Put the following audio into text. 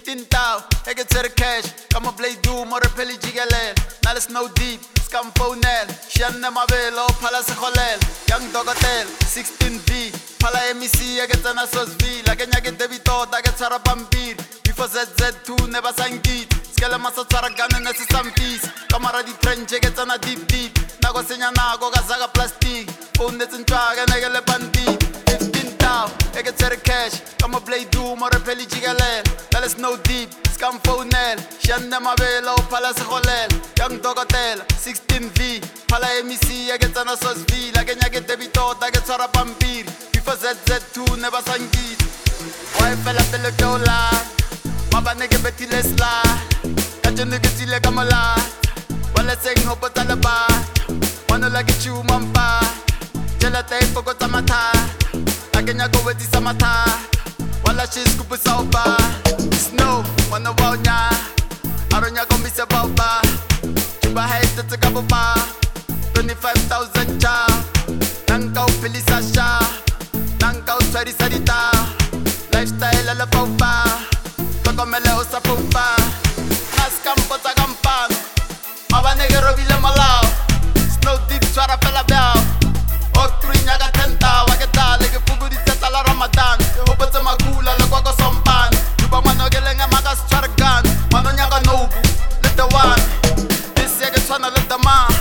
15 tau, I get to the cash. Come on, play do more peli jigalel. Now let's snow deep, scam phonel. Shanna Mavelo, Palace Holel. Young Dog Hotel, 16V. Pala MEC, I get an Asos V. Like a get debito, I get Sarabambir. Before ZZ2, never sang beat. Skele masa Saragan and some peace. Camera di trench, I get on a deep. Nago Senya Nago, Gazaga plastic. Phone that's in drag and I get a bandit. 15 tau, I get to the cash. Come on, play do more peli jigalel. Tell us no deep, scam phonel. Shanna Mavelo, Palace Holel. Young Dog Hotel, 16V. Pala MEC, I get an Asos V. Like a get debito, I get Sarabambir. Before ZZ2, never sang beat. Why fella fella dola? Maba nigga beti lesla. Kajo nigga zile kamala. Wala sing hopo talaba. Wano lagi chumampa. Jela tay poko tamata. Agenya go wedi samata. Wala shis kupu saupa. Snow, wana wow nya. Aronya go misa bauba. Chuba head to kabuba. 25,000 cha. Nangkau pili sasha. Nangkau sari sarita. Lifestyle ala paupa. Tokomele osa paupa. Nas campo ta campan. Maba nigga robile malao. Snow deep swara pela biao. Otru nyaga tenta. Waketa lege fugu di teta la Ramadan. Hobata magula la kwako sompan. Juba mano gelenga maga swargan. Mano nyaga nobu. Let the one. This yage swana let the man.